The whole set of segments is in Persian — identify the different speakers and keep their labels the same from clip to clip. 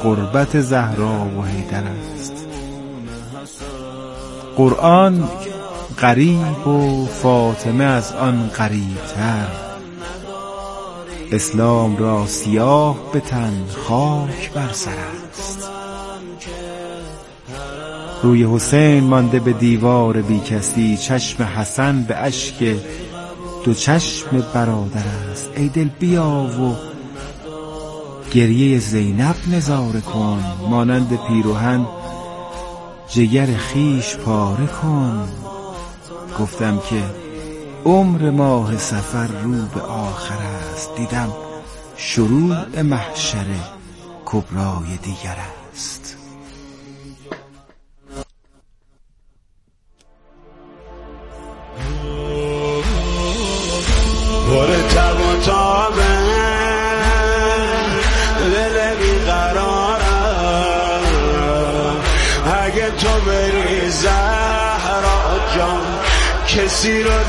Speaker 1: قربت زهرا و حیدر است. قرآن غریب و فاطمه از آن غریبتر، اسلام را سیاه به تن خاک بر سر است. روی حسین مانده به دیوار بی کسی، چشم حسن به اشک دو چشم برادر است. ای دل بیا و گریه زینب نظاره کن، مانند پیراهن جگر خیش پاره کن. گفتم که عمر ماه سفر رو به آخر است، دیدم شروع محشر کبرای دیگر است.
Speaker 2: اگه تو بری زهرا جان کسی رو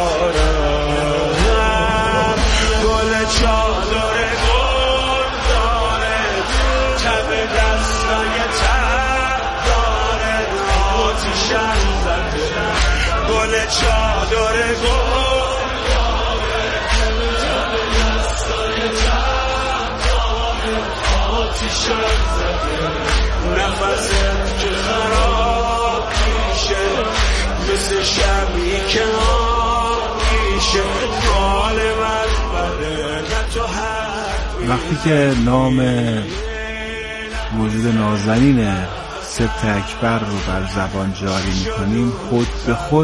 Speaker 2: ندارم، گل چادر گل داره، تب دستای تب داره، آتیشم زده. گل چادر گل داره، تب دستای تب داره، آتیشم زده. نفست که خراب میشه مثل شبی که میشه، حال من بده نه تو حق.
Speaker 1: وقتی که نام وجود نازنین سبت اکبر رو بر زبان جاری میکنیم، خود به خود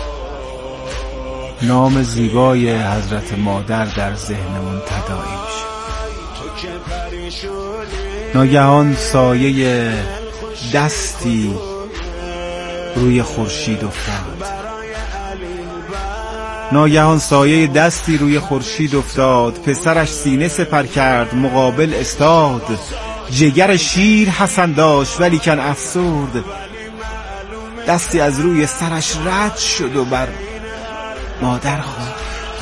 Speaker 1: نام زیبای حضرت مادر در ذهنمون تداعی میشه. ناگهان سایه دستی روی خورشید افتاد. ناگهان سایه دستی روی خورشید افتاد. پسرش سینه سپر کرد مقابل استاد. جگر شیر حسن داشت ولیکن افسرد. دستی از روی سرش رد شد و بر مادر خورد.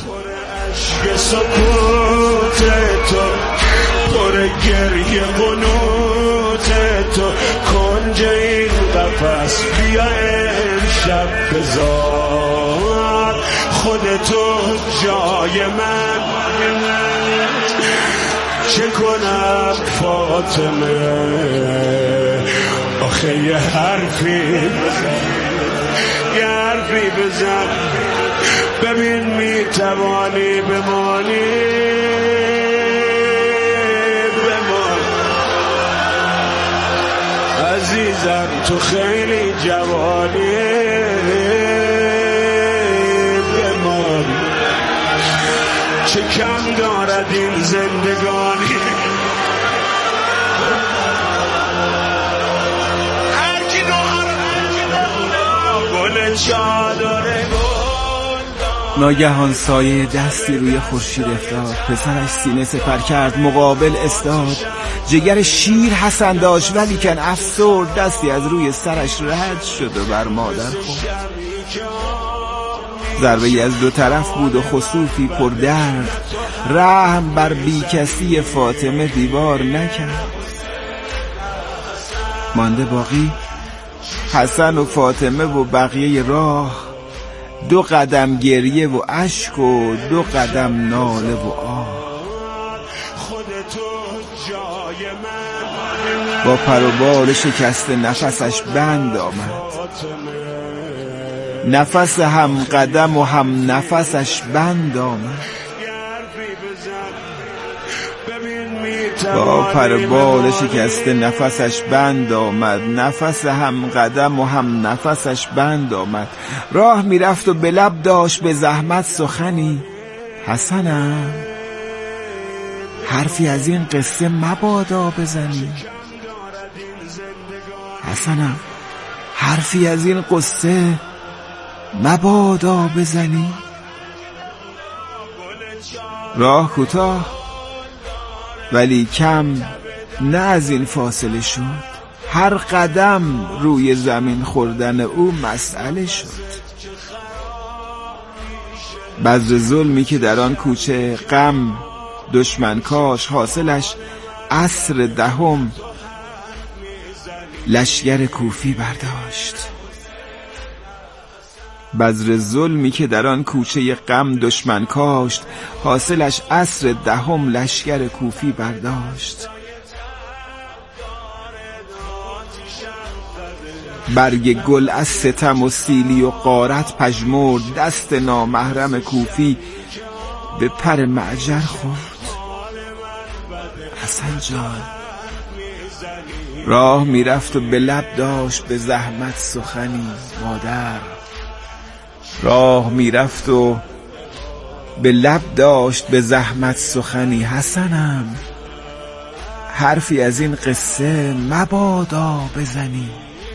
Speaker 1: پر گریه قنوت تو، کنج این قفس بیا امشب بذار خودتو جای من. چه کنم فاطمه آخه یه حرفی بزن، ببین میتوانی بمانی. عزیزم تو خیلی جوانی، بمان چه کم دارد این زندگانی. هرکی گل چادره ناگهان سایه دستی روی خورشید افتاد. پسرش سینه سپر کرد مقابل استاد. جگر شیر حسن داشت ولیکن افسرد. دستی از روی سرش رد شد و بر مادر خورد. ضربه‌ای از دو طرف بود و خسوفی پر درد. رحم بر بی کسی فاطمه دیوار نکرد. مانده باقی حسن و فاطمه و بقیه راه. دو قدم گریه و اشک و دو قدم ناله و آه. با پر و بال شکسته نفسش بند آمد. نفس هم قدم و هم نفسش بند آمد. با پر و بال شکسته نفسش بند آمد. نفس هم قدم و هم نفسش بند آمد. راه میرفت و به لب داشت به زحمت سخنی. حسنم حرفی از این قصه مبادا بزنی. حسنم حرفی از این قصه مبادا بزنی. راه کوتاه ولی کم نه از این فاصله شد. هر قدم روی زمین خوردن او مسئله شد. بذر ظلمی که در آن کوچه غم دشمن کاش، حاصلش عصر دهم لشگر کوفی برداشت. بذر ظلمی که در آن کوچه غم دشمن کاشت، حاصلش عصر دهم لشگر کوفی برداشت. برگ گل از ستم و سیلی و غارت پژمرد، دست نامحرم کوفی به پر معجر خورد. حسن جان راه میرفت و به لب داشت به زحمت سخنی. مادر راه میرفت و به لب داشت به زحمت سخنی. حسنم حرفی از این قصه مبادا بزنی.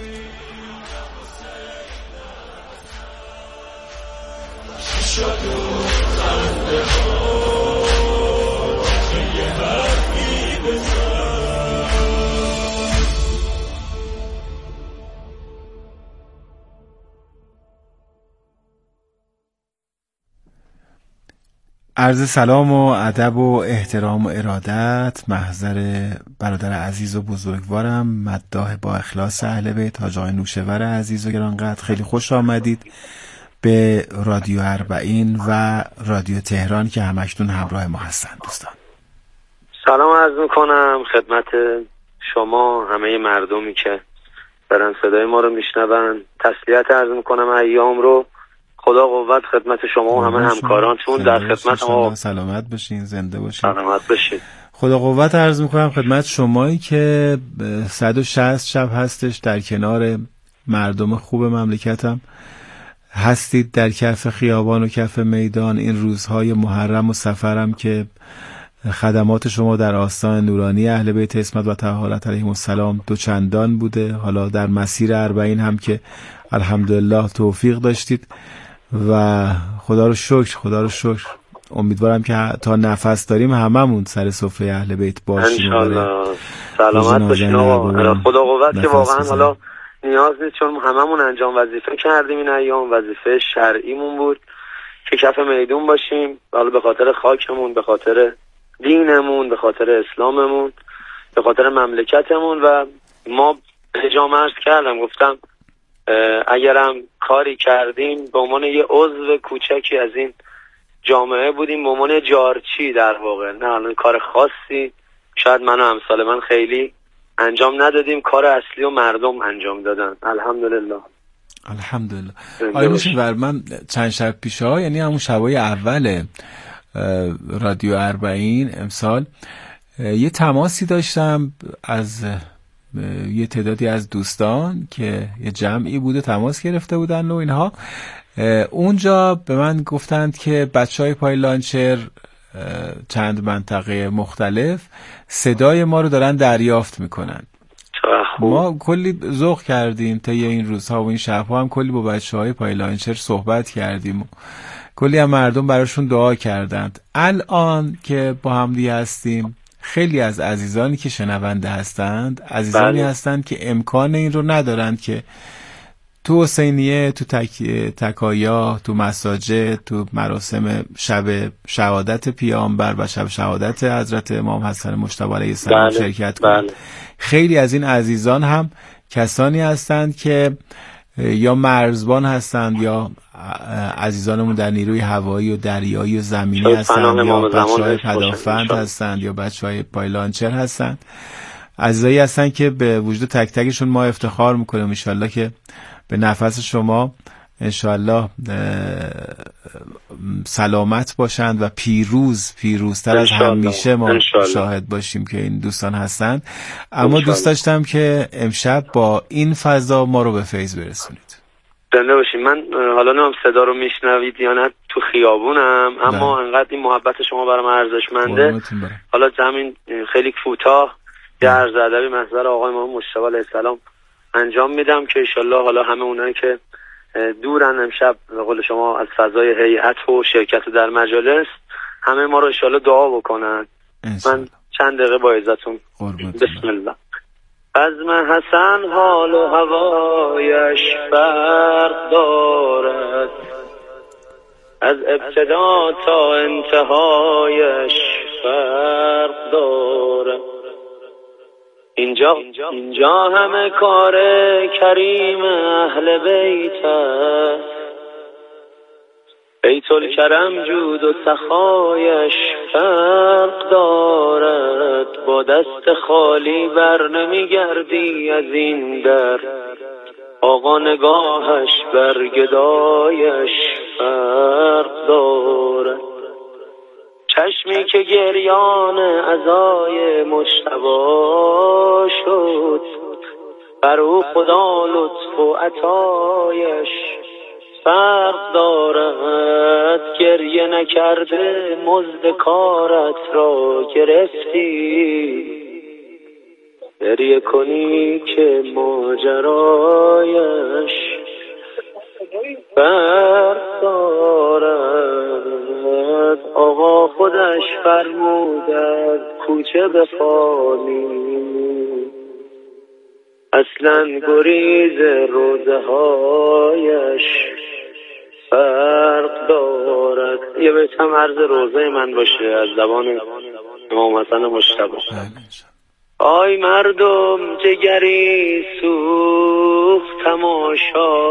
Speaker 1: عرض سلام و ادب و احترام و ارادت محضر برادر عزیز و بزرگوارم مداح با اخلاص اهل بیت حاج آقای نوشهور عزیز و گرانقدر. خیلی خوش آمدید به رادیو اربعین و رادیو تهران که همشتون همراه ما هستن. دوستان
Speaker 3: سلام عرض میکنم خدمت شما همه مردمی که دارن صدای ما رو میشنون. تسلیت عرض میکنم ایام رو. خدا قوت خدمت شما و همه همکارانتون در خدمت ما.
Speaker 1: سلامت باشین، زنده باشین.
Speaker 3: سلامت باشین.
Speaker 1: خدا قوت عرض میکنم خدمت شمایی که 160 شب هستش در کنار مردم خوب مملکتم هستید، در کف خیابان و کف میدان. این روزهای محرم و سفرم که خدمات شما در آستان نورانی اهل بیت عصمت و طهارت علیهم السلام دوچندان بوده. حالا در مسیر اربعین هم که الحمدلله توفیق داشتید و خدا رو شکر. امیدوارم که تا نفس داریم هممون سر سفره اهل بیت باشیم.
Speaker 3: انشالله. سلامت باشین آقا. خدا قوت که واقعا حالا نیاز نیست، چون هممون انجام وظیفه کردیم این ایام. وظیفه شرعیمون بود که کف میدون باشیم، حالا به خاطر خاکمون، به خاطر دینمون، به خاطر اسلاممون، به خاطر مملکتمون. و ما اجازه عرض کردم، گفتم اگرم کاری کردیم به عنوان یه عضو کوچکی از این جامعه بودیم، به عنوان جارچی در واقع، نه الان کار خاصی شاید من و امثال من خیلی انجام ندادیم. کار اصلی و مردم انجام دادن. الحمدلله.
Speaker 1: آقای نوشهور، من چند شب پیش‌ها، یعنی همون شبای اول رادیو اربعین امسال، یه تماسی داشتم از یه تعدادی از دوستان که یه جمعی بوده تماس گرفته بودن و اینها. اونجا به من گفتند که بچهای پای لانچر چند منطقه مختلف صدای ما رو دارن دریافت میکنن. ما کلی ذوق کردیم طی این روزها و این شبها، هم کلی با بچهای پای لانچر صحبت کردیم و کلی هم مردم براشون دعا کردند. الان که با هم دیگه هستیم، خیلی از عزیزانی که شنونده هستند عزیزانی هستند که امکان این رو ندارند که تو حسینیه، تو تکایا، تو مساجد، تو مراسم شب شهادت پیامبر و شب شهادت حضرت امام حسن مجتبی علیه السلام شرکت کنند. خیلی از این عزیزان هم کسانی هستند که یا مرزبان هستند یا عزیزانمون در نیروی هوایی و دریایی و زمینی هستند یا بچه‌های پدافند هستند یا بچه‌های پایلانچر هستند. عزیزایی هستند که به وجود تک تکشون ما افتخار میکنیم. انشالله که به نفس شما انشالله سلامت باشند و پیروزتر از همیشه ما شاهد باشیم که این دوستان هستند. اما دوست داشتم که امشب با این فضا ما رو به فیض برسونید.
Speaker 3: زنده باشید. من حالا نمیم صدا رو میشنوید یا نه، تو خیابونم، اما انقدر این محبت شما برام ارزشمنده. حالا زمین خیلی کوتاه یه عرض ادبی محضر آقای ما مجتبی علیه السلام انجام میدم که انشالله حالا همه اونایی که دورن امشب به قول شما از فضای هیئت و شرکت در مجالس، همه ما رو انشالله دعا بکنن. من چند دقیقه با عزتون بسم الله. عزم حسن حال و هوایش فرق دارد، از ابتدا تا انتهایش فرق دارد. اینجا همه کار کریم اهل بیت است، بیت الکرم جود و سخایش فرق دارد، با دست خالی بر نمیگردی از این در، آقا نگاهش بر گدایش فرق دارد. چشمی که گریان عزای مجتبی شد، بر او خدا لطف و عطایش فرق دارد. گریه نکرده مزد کارت را گرفتی، گریه کنی که ماجرایش فرق دارد. آقا خودش فرمودد کوچه بخوانی، اصلا گریز روزه هایش فرق دارد. یه بیت هم عرض روزه من باشه از زبان امام حسن مجتبی. آی مردم جگری سوخت تماشا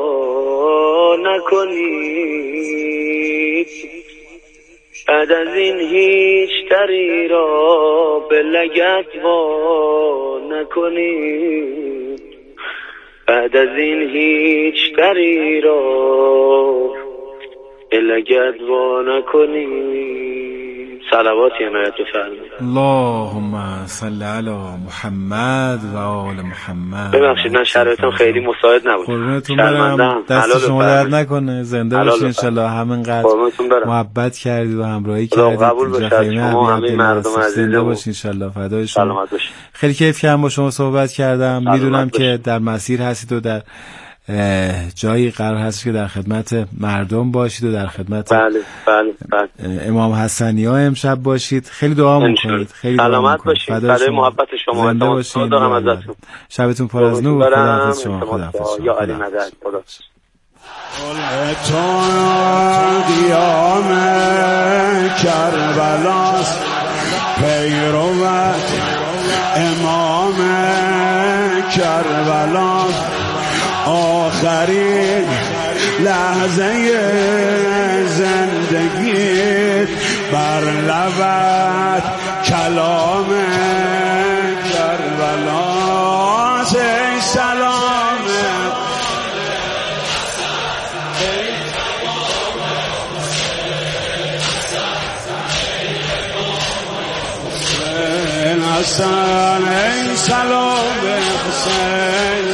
Speaker 3: نکنید، بعد از این هیچ دری را به لگد وا نکنید، بعد از این هیچ دری را به لگد وا نکنید. صلواتی عنایت بفرمایید.
Speaker 1: اللهم صل علی محمد و آل محمد.
Speaker 3: ببخشید من شرایطم خیلی مساعد نبود.
Speaker 1: قربونتون برم، دست شما درد نکنه، زنده باشید ان شاء الله. همینقدر محبت کردید و همراهی کردید.
Speaker 3: قبول باشه شما همه مردم عزیز،
Speaker 1: زنده باشید ان شاء الله. فدای شما. خیلی کیف کردم با شما صحبت کردم. میدونم که در مسیر هستید و در جایی قرار هست که در خدمت مردم باشید و در خدمت
Speaker 3: بله.
Speaker 1: امام حسنی ها امشب باشید. خیلی دعا میکنید، خیلی
Speaker 3: سلامت باشید. فدای محبت شما،
Speaker 1: زنده باشید. شبتون پر از نور. خداحافظ شما. خداحافظ
Speaker 3: یا علی مدد. خدا
Speaker 2: تو قیام کربلاست، پیروت امام کربلاست، آخرین لحظه زندگیت بر لبت کلام کربلاست. ای سلام حسین، ای سلام حسین،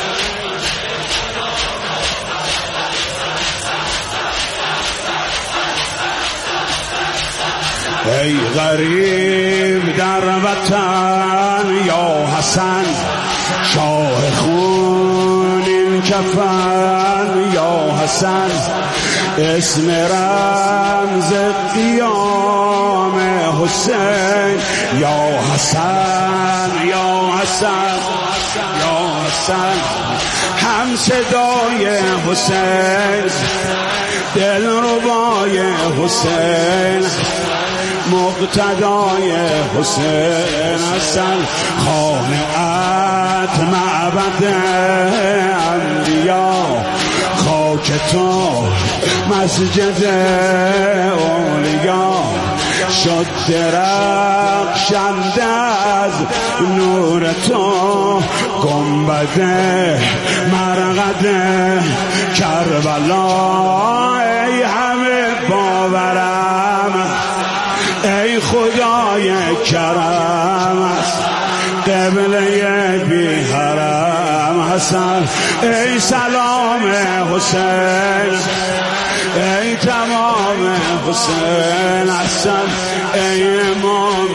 Speaker 2: ای غریب در وطن یا حسن، شاه خون این کفن یا حسن، اسم رمز قیام حسین یا حسن، یا حسن، یا حسن، هم صدای حسین، دلربای حسین، مقتدای حسین، حسن خانه‌ات معبد انبیا، خاک تو مسجد اولیا، شد درخشنده از نور تو گنبد مرقد کربلا. ای همه باورم، ای خدای کرم، قبله بی حرم حسن، ای سلام حسین، ای تمام حسین حسن، ای امام،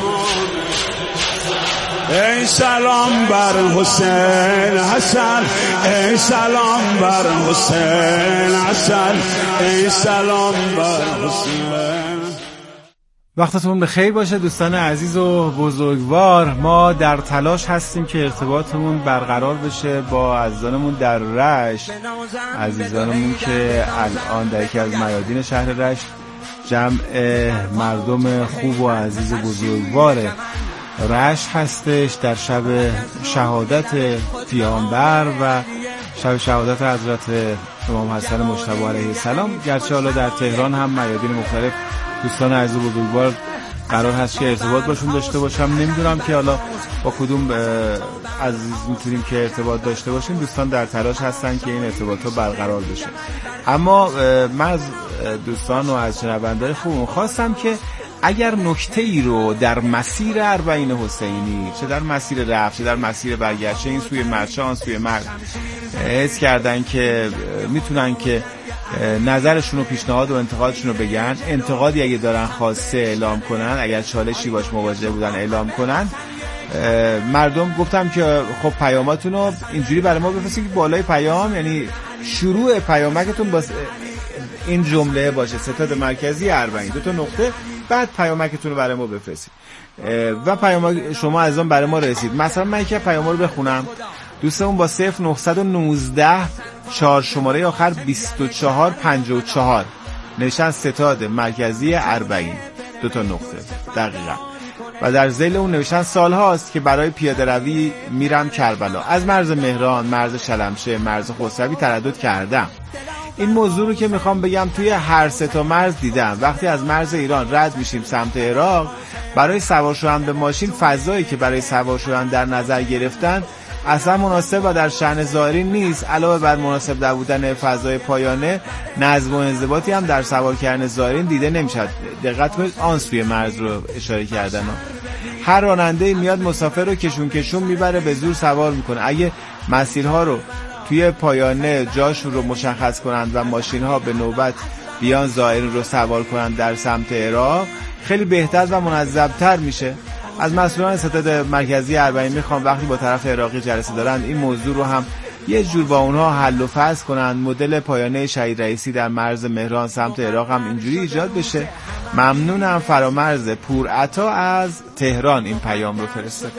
Speaker 2: ای سلام بر حسین حسن، ای سلام بر حسین حسن، ای سلام بر حسین.
Speaker 1: وقتتون بخیر باشه دوستان عزیز و بزرگوار. ما در تلاش هستیم که ارتباطمون برقرار بشه با عزیزانمون در رشت، عزیزانمون که الان در یکی از میادین شهر رشت جمع مردم خوب و عزیز و بزرگوار رشت هستش در شب شهادت پیامبر و شب شهادت حضرت امام حسن مجتبی علیه السلام. گرچه حالا در تهران هم میادین مختلف دوستان عزیز و بزرگوار قرار هست که ارتباط باشون داشته باشم. نمیدونم که حالا با کدوم عزیز میتونیم که ارتباط داشته باشیم. دوستان در تلاش هستن که این ارتباط رو برقرار بشه. اما من از دوستان و از شنونده‌های خوبم خواستم که اگر نکته ای رو در مسیر اربعین حسینی، چه در مسیر رفت چه در مسیر برگشت، این سوی مرد چه آن سوی مرد، حس کردن که میتونن که نظرشون و پیشنهاد و انتقادشون رو بگن، انتقادی اگه دارن خواسته اعلام کنن، اگر چالشی باش مواجه بودن اعلام کنن، مردم گفتم که خب پیاماتون رو اینجوری برای ما بفرستید که بالای پیام، یعنی شروع پیامکتون با این جمله باشه: ستاد مرکزی اربعین، 2 نقطه، بعد پیامکتون رو برای ما بفرستید و پیام شما از اون برای ما رسید. مثلا من یک پیام رو بخونم. دوستمون با 0919 4 شماره آخر 2454 نوشتن ستاد مرکزی اربعین، 2 نقطه دقیقاً، و در ذیل اون نوشتن سال هاست که برای پیاده روی میرم کربلا، از مرز مهران، مرز شلمشه، مرز خسروی تردد کردم. این موضوع رو که میخوام بگم توی هر 3 مرز دیدم. وقتی از مرز ایران رد میشیم سمت عراق، برای سوار شدن به ماشین فضایی که برای سوار شدن در نظر گرفتن اصلا مناسب و در شأن زائرین نیست. علاوه بر مناسب نبودن فضای پایانه، نظم و انضباطی هم در سوار کردن زائرین دیده نمیشد. دقت کنید آن سوی مرز رو اشاره کردن. هر راننده میاد مسافر رو کشون میبره، به زور سوار میکنه. اگه مسیرها رو توی پایانه جاشون رو مشخص کنند و ماشین ها به نوبت بیان زائرین رو سوار کنند در سمت عراق، خیلی بهتر و منظم‌تر میشه. از مسئولان ستاد مرکزی اربعین میخوام وقتی با طرف عراقی جلسه دارن این موضوع رو هم یه جور با اونها حل و فصل کنن. مدل پایانه شهید رئیسی در مرز مهران سمت عراق هم اینجوری ایجاد بشه. ممنونم. فرامرز پورعطا از تهران این پیام رو فرستاد.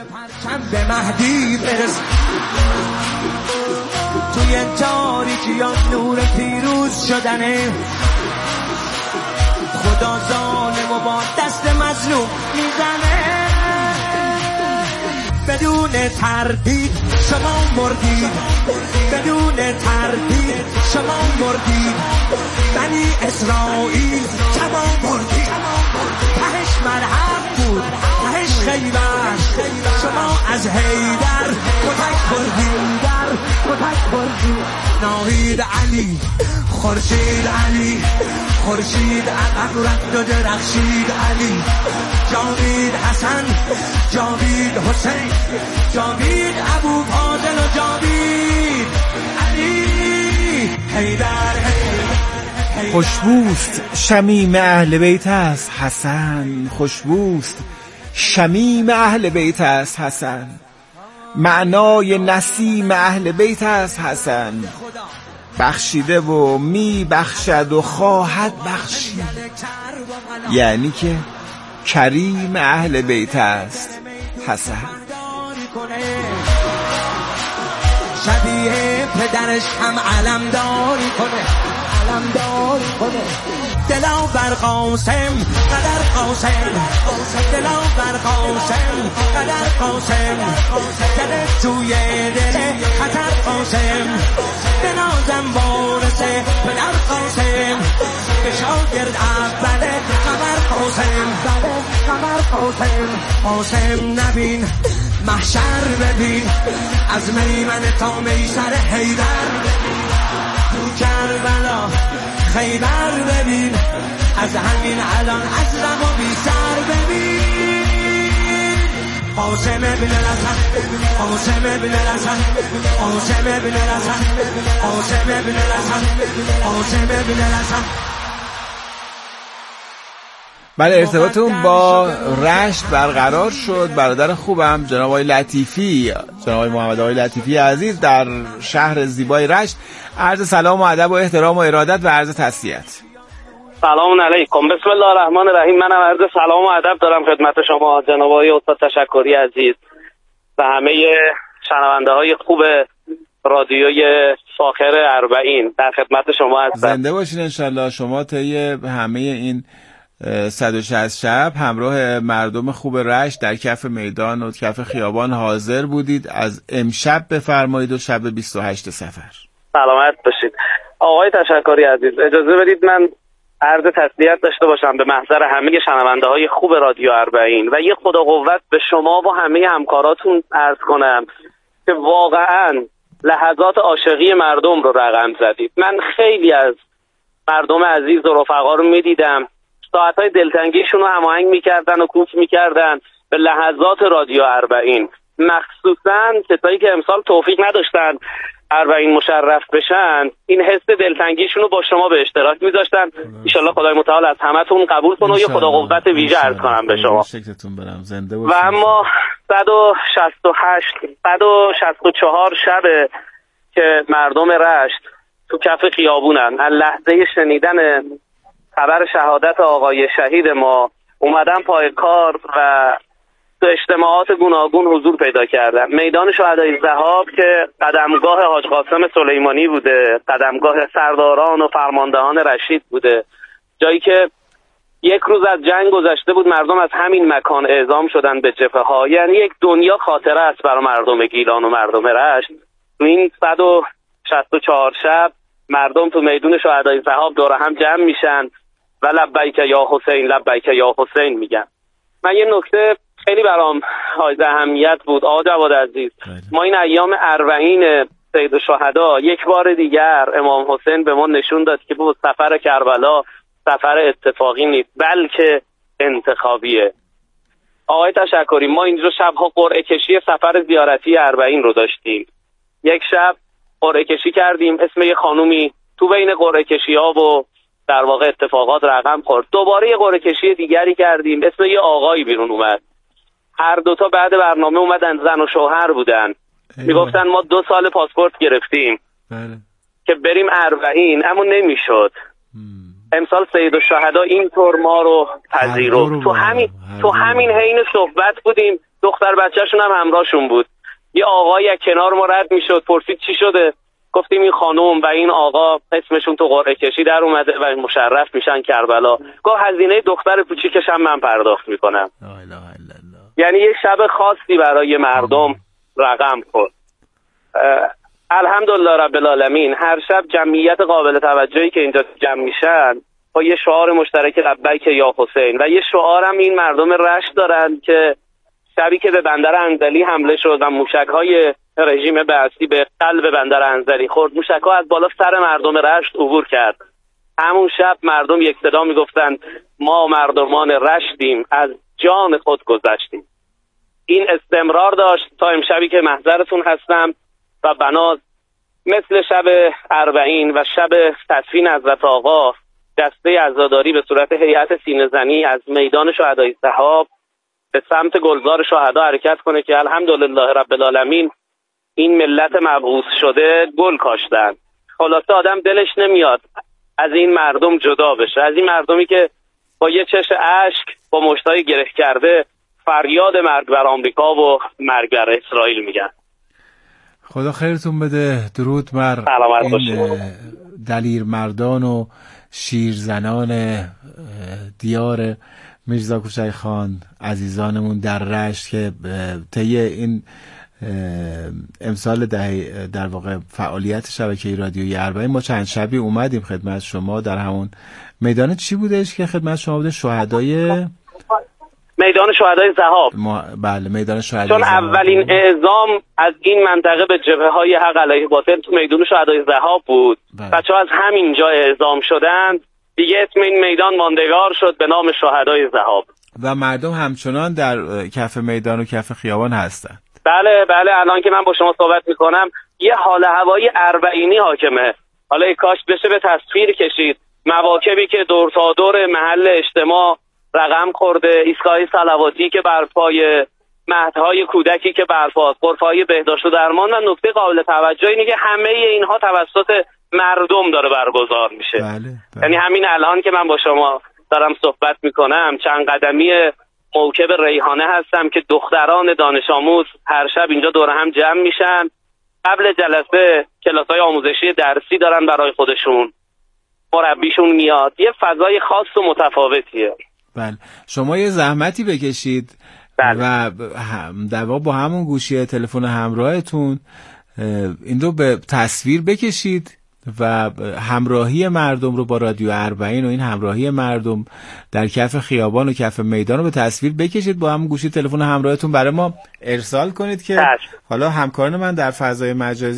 Speaker 4: توی تاریکیان نور پیروز شدنه، خدا ظالم و با دست مظلوم میزنه. بدون تردید شما مردید، بدون تردید شما مردید. بنی اسرائیل تمام مردید. تهش مرحب بود، تهش خیبر. شما از حیدر کتک خوردید، کتک خوردید. ناهید علی، خورشید علی، خورشید عقب رفت و درخشید علی. جاوید حسن، جاوید حسین، جاوید ابو فاضل و جاوید علی. حیدر
Speaker 1: خوشبوست شمیم اهل بیت است حسن، خوشبوست شمیم اهل بیت است حسن، معنای نسیم اهل بیت است حسن. بخشیده و می بخشد و خواهد بخشید، یعنی که کریم اهل بیت است حسن.
Speaker 4: شبیه پدرش هم علمداری کنه، علمداری کنه. دلا بر قاسم قدر قاسم، دلا بر قاسم قدر قاسم. دل توی دل خطر قاسم، به نازم وارثه پدر قاسم. به شاگرد اول قمر قاسم، قمر قاسم. قاسم نبین محشر ببین، از میمن تا میسر حیدر. تو کربلا خیبر ببین، از همین الان از رها بی سر ببین. قاسم ابن الحسن، قاسم ابن الحسن، قاسم ابن الحسن، قاسم ابن الحسن، قاسم ابن الحسن.
Speaker 1: بله، ارتباطمون با رشت برقرار شد. برادر خوبم جناب آقای لطیفی، جناب آقای محمد آقای لطیفی عزیز در شهر زیبای رشت، عرض سلام و ادب و احترام و ارادت و عرض تسلیت.
Speaker 3: سلام علیکم. بسم الله الرحمن الرحیم. منم عرض سلام و ادب دارم خدمت شما جناب آقای استاد تشکری عزیز و همه شنونده های خوب رادیوی فاخر اربعین. در خدمت شما هستم.
Speaker 1: زنده باشین ان شاء الله. شما طی همه این 160 شب همراه مردم خوب رشت در کف میدان و کف خیابان حاضر بودید. از امشب بفرمایید و شب 28 صفر.
Speaker 5: سلامت باشید. آقای تشکری عزیز، اجازه بدید من عرض تسلیت داشته باشم به محضر همه شنونده های خوب رادیو 40 و یه خدا قوت به شما و همه همکاراتون عرض کنم که واقعا لحظات عاشقی مردم رو رقم زدید. من خیلی از مردم عزیز و رفقا رو میدیدم ساعتهای دلتنگیشون رو هماهنگ میکردن و کوک میکردن به لحظات رادیو 40، مخصوصا کسایی که امسال توفیق نداشتن 40 مشرف بشن، این حس دلتنگیشون رو با شما به اشتراک میذاشتن. انشالله خدای متعال از همتون قبول کنه و یه خدا قوت ویژه عرض کنم به شما. و اما 164 شبه که مردم رشت تو کف خیابونن، از لحظه شنیدن خبر شهادت آقای شهید ما اومدن پای کار و تو اجتماعات گوناگون حضور پیدا کردن. میدان شهدای ذهاب که قدمگاه حاج قاسم سلیمانی بوده، قدمگاه سرداران و فرماندهان رشید بوده، جایی که یک روز از جنگ گذشته بود، مردم از همین مکان اعزام شدن به جبهه ها. یعنی یک دنیا خاطره است برای مردم گیلان و مردم رشت. تو این 164 شب مردم تو میدون شهدای ذهاب دور هم جمع میشن و لبیک یا حسین لبیک یا حسین میگن. من یه نکته خیلی برام حائز اهمیت بود آقا جواد عزیز، ما این ایام 40 سید الشهدا یک بار دیگر امام حسین به ما نشون داد که بود سفر کربلا سفر اتفاقی نیست بلکه انتخابیه. آقای تشکری، ما اینجا شبها قرعه کشی سفر زیارتی 40 رو داشتیم. یک شب قرعه کشی کردیم، اسم یه خانومی تو بین قرعه کشی ها و در واقع اتفاقات رقم خورد. دوباره یه قرعه کشی دیگری کردیم، اسم یه آقایی بیرون اومد. هر دوتا بعد برنامه اومدن، زن و شوهر بودن، میگفتن ما 2 سال پاسپورت گرفتیم که بریم 40 اما نمیشد. امسال سید الشهدا اینطور ما رو پذیرفت. تو همین حین صحبت بودیم، دختر بچه‌شون هم همراهشون بود. یه آقایی از کنار ما رد میشد، پرسید چی شده؟ گفتیم این خانم و این آقا اسمشون تو قرعه کشی در اومده و مشرف میشن کربلا. گفت هزینه دختر کوچیکش هم من پرداخت میکنم. یعنی یه شب خاصی برای مردم رقم خورد. الحمدلله رب العالمین. هر شب جمعیت قابل توجهی که اینجا جمع میشن با یه شعار مشترک لبیک یا حسین و یه شعارم این مردم رشت دارن که شبی که به بندر انزلی حمله شد و موشک‌های رژیم بعثی به قلب بندر انزلی خورد، موشک‌ها از بالا سر مردم رشت عبور کرد. همون شب مردم یک صدا میگفتن ما مردمان رشتیم، از جان خود گذشتیم. این استمرار داشت تا امشبی که محضرتون هستم و بناز مثل شب 40 و شب تدفین حضرت آقا دسته عزاداری به صورت هیئت سینه‌زنی از میدان شهدای ذهاب به سمت گلزار شهدا حرکت کنه که الحمدلله رب العالمین این ملت مبعوث شده گل کاشتن. خلاصه آدم دلش نمیاد از این مردم جدا بشه، از این مردمی که با یه چش اشک با مشتای گره کرده فریاد مرگ بر آمریکا و مرگ بر اسرائیل میگن.
Speaker 1: خدا خیرتون بده. درود بر این دلیر مردان و شیرزنان دیار میرزا کوچک خان عزیزانمون در رشت که طی این امسال در واقع فعالیت شبکه رادیویی 40 ما چند شبی اومدیم خدمت شما در همون میدان چی بودش که خدمت شما بوده؟
Speaker 5: میدان شهدای ذهاب.
Speaker 1: بله میدان شهدای
Speaker 5: چون اولین اعزام از این منطقه به جبهه های حق علیه باطل تو میدان شهدای ذهاب بود. بچه‌ها از همینجا اعزام شدند، دیگه اسم این میدان ماندگار شد به نام شهدای ذهاب
Speaker 1: و مردم همچنان در کف میدان و کف خیابان هستن.
Speaker 5: بله الان که من با شما صحبت میکنم یه حال هوایی 40 حاکمه. حالا کاش بشه به تصویر کشید مواکبی که دور تا دور محل اجتماع رقم خورده، ایستگاه صلواتی که برپای، مهدهای کودکی که برپاست، غرفه‌های بهداشت و درمان. و نکته قابل توجه اینه که همه اینها توسط مردم داره برگزار میشه.
Speaker 1: بله.
Speaker 5: یعنی همین الان که من با شما دارم صحبت میکنم چند قدمی موکب ریحانه هستم که دختران دانش آموز هر شب اینجا دور هم جمع میشن. قبل جلسه کلاس‌های آموزشی درسی دارن برای خودشون، مربیشون میاد، یه فضای خاص و متفاوتیه.
Speaker 1: بله شما یه زحمتی بکشید و در واقع با همون گوشی تلفن همراهتون این رو به تصویر بکشید و همراهی مردم رو با رادیو اربعین و این همراهی مردم در کف خیابان و کف میدان رو به تصویر بکشید با همون گوشی تلفن همراهتون برای ما ارسال کنید که حالا همکاران من در فضای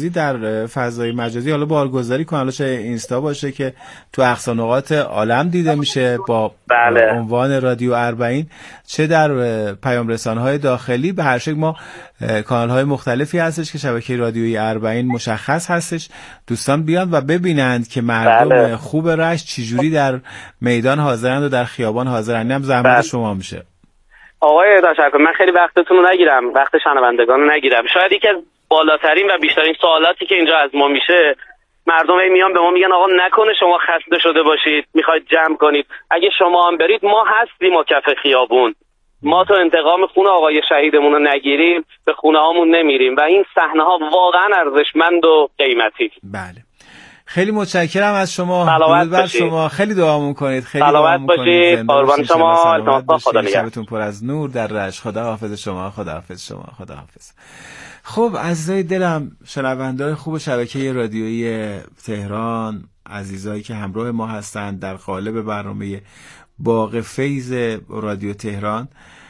Speaker 1: مجازی حالا بارگذاری کنن، حالا چه اینستا باشه که تو اقصا نقاط عالم دیده میشه با عنوان رادیو اربعین، چه در پیام رسانه‌های داخلی به هر شکل ما کانال‌های مختلفی هستش که شبکه رادیویی اربعین مشخص هستش. دوستان بیان و ببینند که مردم خوب رشت چجوری در میدان حاضرند و در خیابان حاضرند. هم زحمت شما میشه.
Speaker 5: آقای تشکر، من خیلی وقتتون رو نگیرم، وقت شنوندگان رو نگیرم. شاید یکی از بالاترین و بیشترین سوالاتی که اینجا از ما میشه، مردم میان به ما میگن آقا نکنه شما خسته شده باشید میخواید جمع کنید، اگه شما هم برید ما هستیم و کف خیابون، ما تو انتقام خون آقای شهیدمون رو نگیریم به خونه هامون نمیریم و این صحنه ها واقعا ارزشمند و قیمتی.
Speaker 1: بله خیلی متشکرم از شما.
Speaker 5: سلامت
Speaker 1: بر شما، خیلی دعا کنید. خیلی
Speaker 5: سلامت باشید. قربان شما. خدا نگهدار.
Speaker 1: شبتون پر از نور در رشت. خدا حافظ شما. خدا حافظ شما. خدا حافظ. خب عزیزای دلم، شنونده‌های خوب شبکه رادیویی تهران، عزیزایی که همراه ما هستند در قالب برنامه باغ فیض رادیو تهران،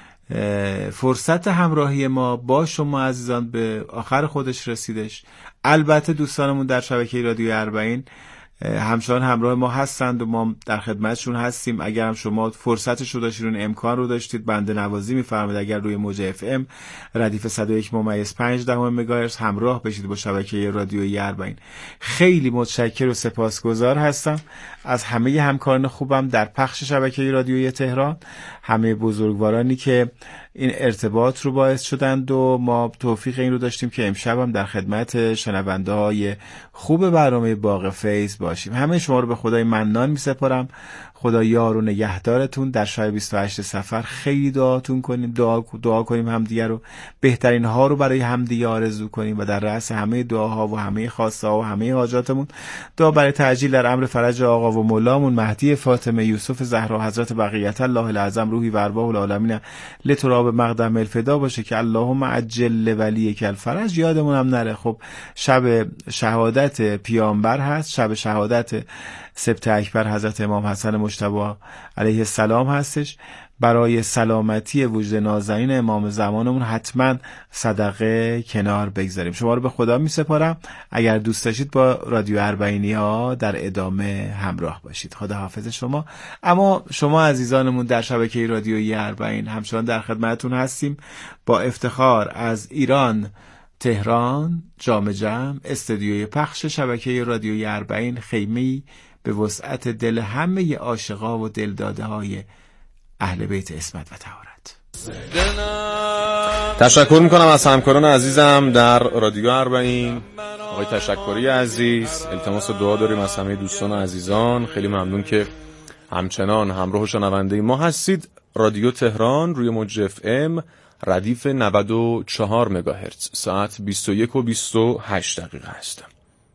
Speaker 1: فرصت همراهی ما با شما عزیزان به آخر خودش رسیدش. البته دوستانمون در شبکه رادیو اربعین همچنان همراه ما هستند و ما در خدمتشون هستیم. اگر هم شما فرصتش رو داشتید، اون امکان رو داشتید، بنده نوازی می‌فرمایید اگر روی موج اف ام ردیف 101.5 مگاهرتز همراه بشید با شبکه رادیویی اربعین. خیلی متشکر و سپاسگزار هستم از همه همکاران خوبم در پخش شبکه رادیویی تهران، همه بزرگوارانی که این ارتباط رو باعث شدند و ما توفیق این رو داشتیم که امشب هم در خدمت شنونده‌های خوب برنامه باغ فیض باشیم. همه شما رو به خدای منان می‌سپارم. خدا یار و نگهدارتون در شب 28 صفر. خیلی دعاتون کنیم، دعا کنیم همدیگه رو، بهترین ها رو برای همدیگه آرزو کنیم و در رأس همه دعاها و همه خواسته ها و همه حاجاتمون دعا برای تعجیل در امر فرج آقا و مولامون مهدی فاطمه یوسف زهرا حضرت بقیت الله الاعظم روحی و ارواح العالمین لتراب مقدم الفدا باشه که اللهم عجل ولی کل فرج. یادمون هم نره خب شب شهادت پیامبر هست، شب شهادت سبت اکبر حضرت امام حسن مجتبی علیه السلام هستش. برای سلامتی وجود نازنین امام زمانمون حتما صدقه کنار بگذاریم. شما رو به خدا می سپارم. اگر دوست داشتید با رادیو اربعینی ها در ادامه همراه باشید. خدا حافظ شما. اما شما عزیزانمون در شبکه رادیویی اربعین همچنان در خدمتتون هستیم با افتخار از ایران، تهران، جام جم، استودیوی پخش شبکه رادیویی اربعین، خیمه‌ای به وسعت دل همه عاشقا و دلداده های اهل بیت عصمت و طهارت.
Speaker 6: تشکر میکنم از همکاران عزیزم در رادیو اربعین. آقای تشکری عزیز، التماس دعا داریم از همه دوستان و عزیزان. خیلی ممنون که همچنان همراه و شنونده ما هستید. رادیو تهران روی موج اف ام ردیف 94 مگاهرتز، ساعت 21 و 28 دقیقه هست.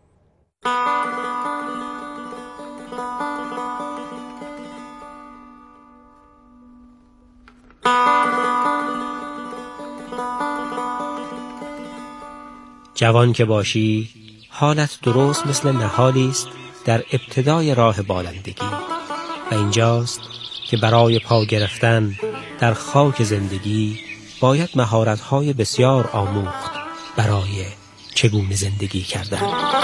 Speaker 7: جوان که باشی حالت درست مثل نهالی است در ابتدای راه بالندگی و اینجاست که برای پا گرفتن در خاک زندگی باید مهارت‌های بسیار آموخت برای چگونه زندگی کردن.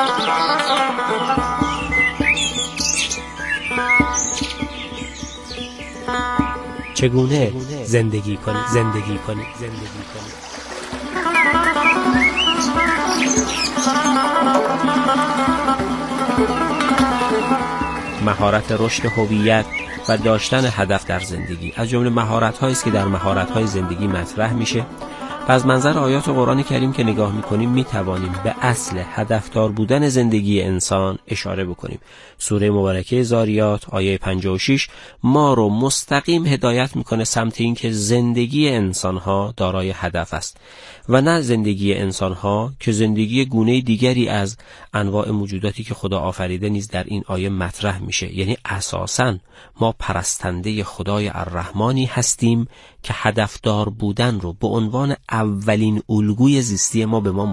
Speaker 7: چگونه زندگی کنی. مهارت رشد هویت و داشتن هدف در زندگی از جمله مهارت‌هایی است که در مهارت‌های زندگی مطرح میشه و از منظر آیات قرآن کریم که نگاه میکنیم میتوانیم به اصل هدفدار بودن زندگی انسان اشاره بکنیم. سوره مبارکه زاریات آیه 56 ما رو مستقیم هدایت میکنه سمت این که زندگی انسانها دارای هدف است و نه زندگی انسانها که زندگی گونه دیگری از انواع موجوداتی که خدا آفریده نیز در این آیه مطرح میشه. یعنی اساساً ما پرستنده خدای الرحمانی هستیم که هدفدار بودن رو به عنوان اولین الگوی زیستی ما به ما